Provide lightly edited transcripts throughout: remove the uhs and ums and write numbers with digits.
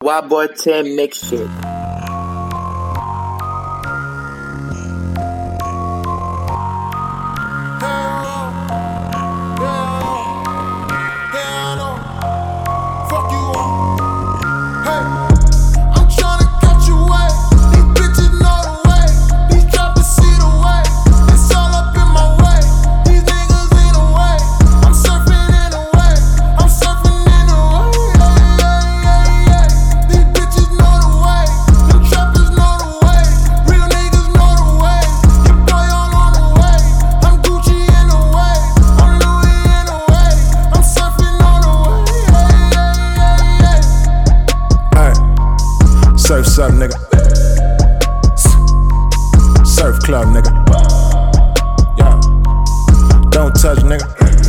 Wild Boy 10 mix shit. Surf, nigga. Surf club, nigga. Yeah. Don't touch, nigga.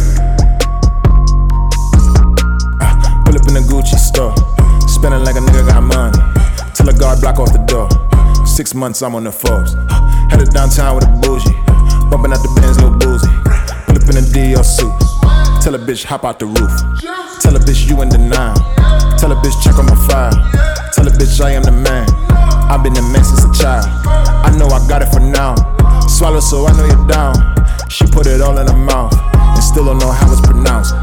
Pull up in the Gucci store. Spending like a nigga got money. Till a guard block off the door. 6 months I'm on the force. Headed downtown with a bougie. Bumping out the Benz, no boozy. Pull up in a Dior suit. Tell a bitch hop out the roof. Tell a bitch you in denial. Tell a bitch check on my file. Tell a bitch I am the man. I've been the man since a child. I know I got it for now. Swallow so I know you're down. She put it all in her mouth and still don't know how it's pronounced.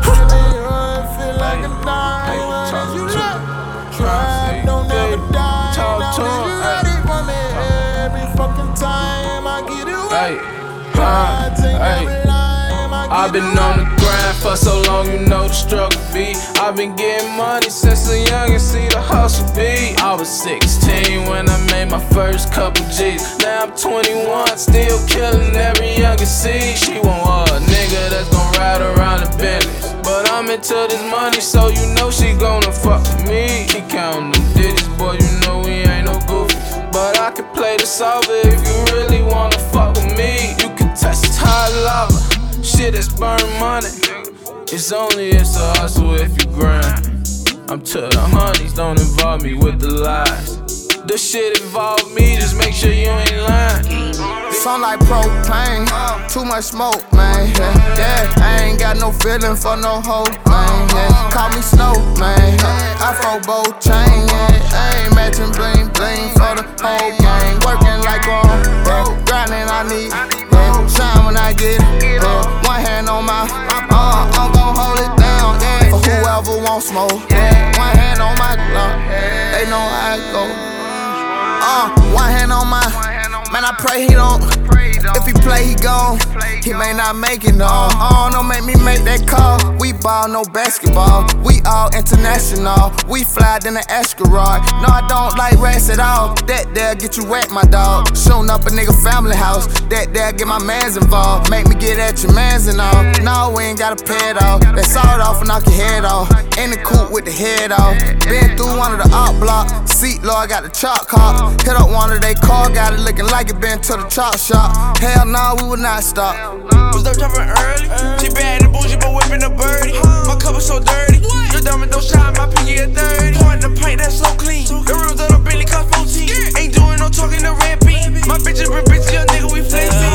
I've been on the grind for so long, you know the struggle be. I've been getting money since a young and see the hustle be. I was 16 when I made my first couple G's. Now I'm 21, still killing every younger seed. She want a nigga that's gon' ride around the business, but I'm into this money, so you know she gonna fuck with me. She counting them digits, boy, you know we ain't no goofies. But I can play this over if you really wanna fuck with me. You can test high lava. Shit is burn money. It's a hustle if you grind. I'm to the honeys, don't involve me with the lies. The shit involve me, just make sure you ain't lying. Sound like propane, too much smoke, man. Yeah, I ain't got no feeling for no hoe, man. Yeah, call me Snow, man. Afro bow chain, yeah. I ain't matching bling bling for the whole gang. Working like grinding I need. Shine when I get it. One hand on my, I'm gon' hold it down. For whoever wants smoke. One hand on my glove. They know how it go. One hand on my, man, I pray he don't. If he play, he gone. He may not make it, no. Don't make me make that call. We ball, no basketball. We all international. We fly in the Escarod. No, I don't like rats at all. That there get you wet, my dog. Shooting up a nigga family house. That there get my mans involved. Make me get at your mans and all. No, we ain't gotta pay it off. That sawed off and knock your head off. In the coupe with the head off. Been through one of the art block. Seat low, I got the chalk hop. Hit up one of they car, got it looking like it been to the chalk shop. Hell no, we would not stop. Was up jumping early. She bad and bougie, but whipping a birdie. My cup is so dirty. The diamond don't shine, my pinky at 30. Pouring the paint that's so clean. The rims of the Bentley cost 14. Ain't doing no talking to red bean. My bitches been bitches, young nigga, we flexing.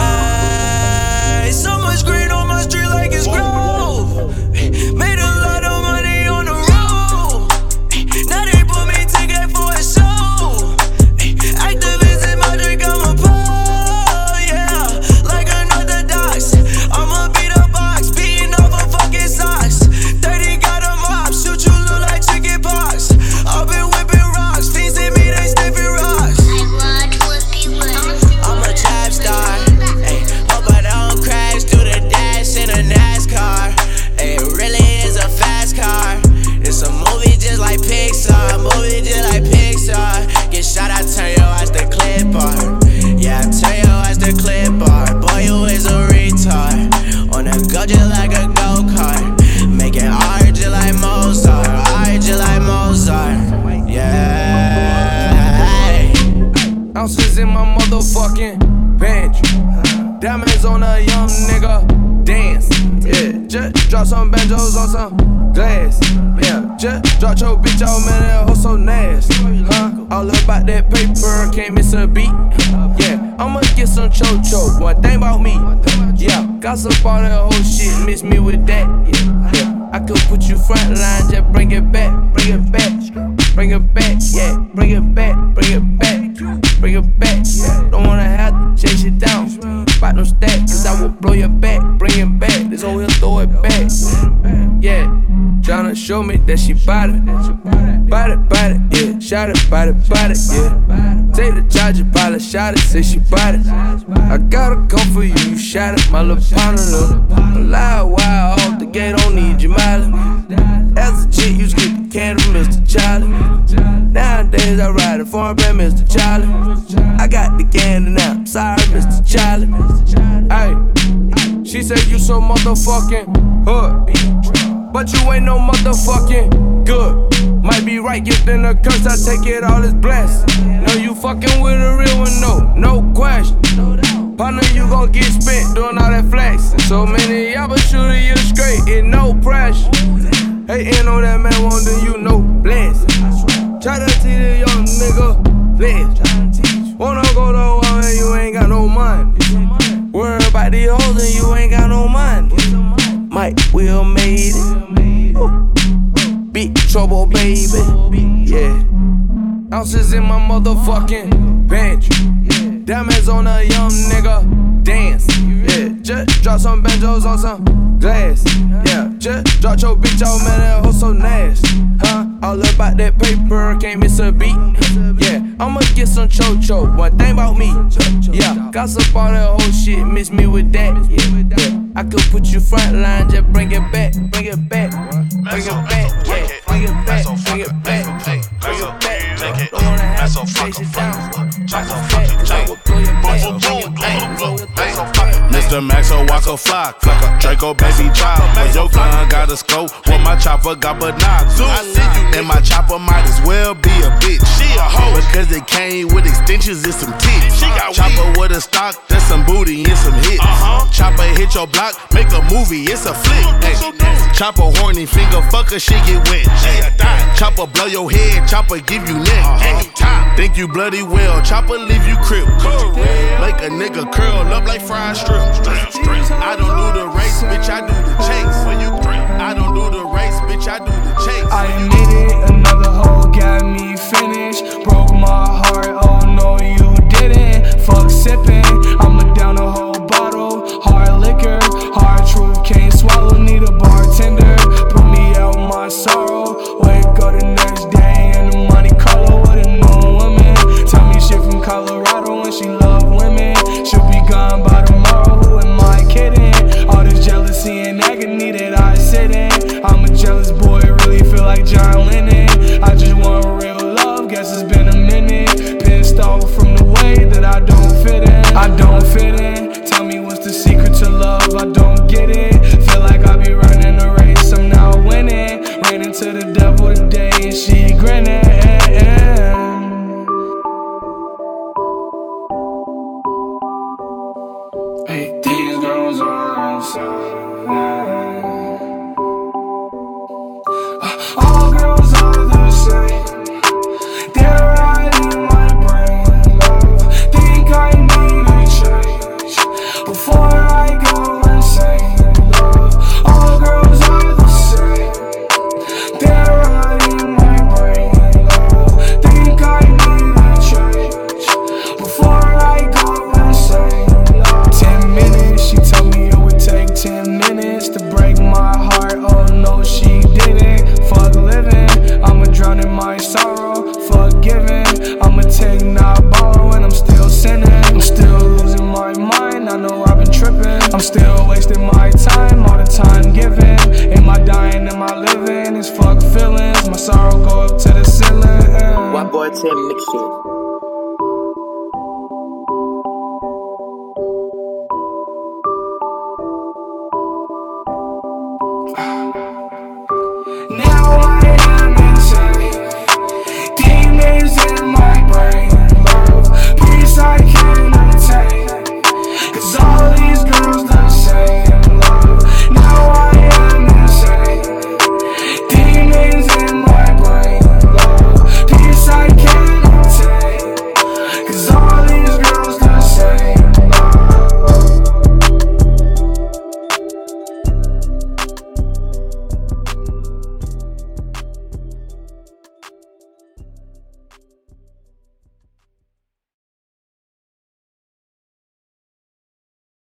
So much green on my street like it's Grove. Made a lot of money on the road. Now they put me ticket for a show. Activists in my drink, I'm a pole, yeah. Like unorthodox, I'ma beat a box, beating off a fucking socks. 30 got a mop, shoot you look like chicken pox. I've been whipping rocks, fiends in me, they sniffing rocks. I'm a trap star, ayy. Hope I don't crash, do the dash in a NASCAR. Ayy, it really is a fast car. It's a movie just like Pixar, movie just like Pixar. Get shot, I turn your ass to clipboard. Yeah, I turn your ass to clipboard. Boy, you is a retard. On a go just like a go-kart. Making art just like Mozart. Art just like Mozart. Yeah. Ounces in my motherfucking pantry. Diamonds on a young nigga. Dance. Yeah, just drop some banjos on some glass. Yeah, just drop your bitch out, man, that hoe so nasty. All about that paper, can't miss a beat. Yeah, I'ma get some cho-cho, one thing about me. Yeah, gossip all that whole shit, miss me with that. Yeah, I could put you front line, just bring it back, bring it back. bring it back, yeah. Bring it back, bring it back, bring it back. Don't wanna have to chase it down. Spot no stack, cause I will blow your back. Bring it back, this hoe here throw it back. Yeah, tryna show me that she bout it. Bout it, yeah. Shot it, bout it, yeah. Take the charger, pilot, shot it, say she bout it. I gotta come for you, you shot it, my little partner, look. Loud, wild, off the gate, don't need your mileage. As a chick, you skip the can from Mr. Charlie. Nowadays, I ride it for him, Mr. Charlie. I got the candy now, I'm sorry, Mr. Charlie. Ay, she said you so motherfucking hood, but you ain't no motherfucking good. Might be right, gifting a curse, I take it all as blessed. Know you fucking with a real one, no question. Partner, you gon' get spent doing all that flexing. So many y'all but shooting you straight, and no pressure. Hating on that man, wanting you no blessing. Try to teach the young nigga bless. Wanna go to war and you ain't got no money. Worry about the hoes and you ain't got no money. Mike Will made it. Ooh. Big trouble, baby. Yeah. Ounces in my motherfucking bench. Diamonds on a young nigga. Dance. Yeah. Just drop some banjos on some glass. Yeah. Just drop your bitch out, man. That hoe so nasty. Huh? All about that paper. Can't miss a beat. Yeah. I'ma get some cho-cho. One thing about me. Yeah. Gossip all that whole shit. Miss me with that. Yeah. I could put you front line. Just bring it back. Bring it back. Bring it back. Yeah. Bring it back. Bring it back. Bring it back. Don't wanna have to chase it down. Mr. Maxo Walker Flock, Draco baby chop. When your gun got a scope, when my chopper got binocs. And my chopper might as well be a bitch. She a hoe because it came with extensions and some tits. She got chopper with a stock, that's some booty and some hits. Chopper hit your block, make a movie, it's a flick. Chopper horny finger fucker, she get wet. Chopper blow your head, chopper give you neck. Think you bloody well, chopper leave you crip. Make a nigga curl up like fried strip. I don't do the race, bitch, I do the chase. I don't do the race, bitch, I do the chase. I admit it, another hoe got me finished. Broke my heart, oh no you didn't. Fuck sipping, I'ma down a whole bottle. Hard liquor, hard truth, can't swallow, need a bartender. Put me out my sorrow. Wake up the next day in the Monte Carlo with a new woman. Tell me shit from Colorado and she love women. She'll be gone by tomorrow, who am I kidding? All this jealousy and agony that I sit in. I'm a jealous boy, really feel like John Lennon. I just want real love, guess it's been a minute. Pissed off from the way that I don't fit in. I don't fit in, tell me what's the secret to love, I don't get it. Feel like I be running a race, I'm now winning. Ran into the devil today and she grinning. Hey, these girls are inside. All girls are the same. They're right in my brain, love. Think I need a change before I go insane, love. All girls are the same. They're right in my brain, love. Think I need a change before I go insane, love. 10 minutes, she told me it would take 10 minutes to break my heart. Oh no, she didn't. Fuck living, I'ma drown in my sorrow. Fuck giving, I'ma take, not borrow, and I'm still sinning. I'm still losing my mind, I know I've been tripping. I'm still wasting my time, all the time given. Am I dying, am I living? It's fuck feelings, my sorrow go up to the ceiling. One boy Tim mix shit. Now I am insane. Demons